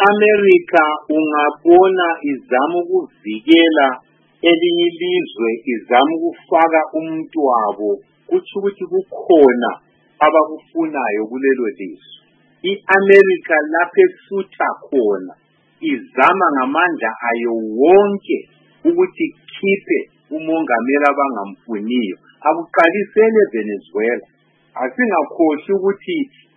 iAmerica ungabona izama ukuvikela elinye ilizwe, izama ukufaka umuntu wabo, kuthi ukuthi kukhona abakufunayo kulelo lizwe. iAmerica lapho esutha khona izama ngamandla ayo wonke ukuthi khiphe umongameli abangamfuniyo, akuqalisele Venezuela. Asingakhohlwa ukuthi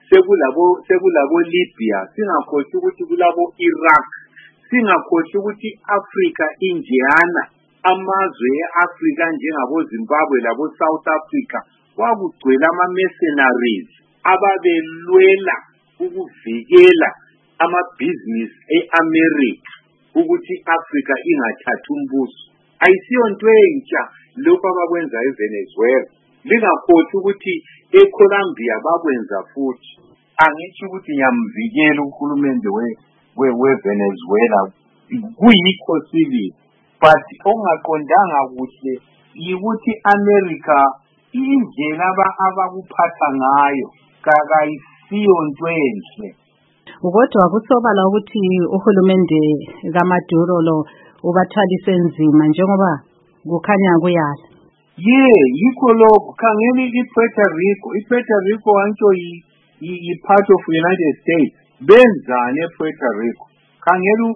sekulabo Libya, singakhohlwa ukuthi kulabo Iraq, singakhohlwa ukuthi Africa Indiana, amazwe eAfrica njengabo Zimbabwe labo South Africa kwakugcwele ama-mercenaries ababelwela ukuvikela amabhizinisi eAmerica ukuthi Africa ingathatha umbuso. Ayisiyo nto entsha lokho abakwenza eVenezuela. Lingakhohlwa ukuthi eColombia bakwenza futhi. Angithi ukuthi ngiyamvikela uhulumende weVenezuela, kuyikho sibili, but ongaqondanga kuhle yikuthi America indlela abakuphatha ngayo kakayisiyo nto enhle. Kodwa kusobala ukuthi uhulumende kaMaduro lo ubathalise nzima njengoba kukhanya kuyala. Yikho lokho khangeni iPuerto Rico antsho part of United States. Benzani ePuerto Rico? Khangeni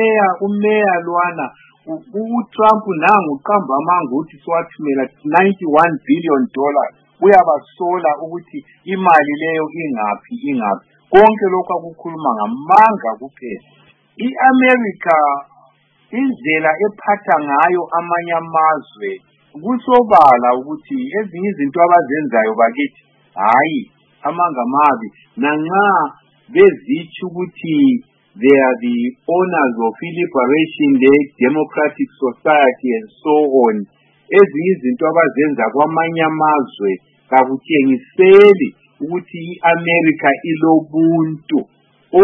umeya lwana uTrump nangu uqamba amanga ukuthi siwathumela $91 billion uyabasola ukuthi imali leyo ingaphi. Konke lokho akukhuluma ngamanga kuphela. iAmerica indlela ephatha ngayo amanye amazwe kusobala ukuthi ezinye izinto abazenzayo bakithi hayi amanga mabi, nanxa bezithi ukuthi they are the owners of liberation, the democratic society and so on. Ezinye izinto abazenza kwamanye amazwe kakutshengiseli ukuthi iAmerica ilobuntu.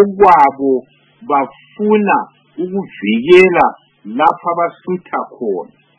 Okwabo bafuna ukuvikela lapha abasutha khona.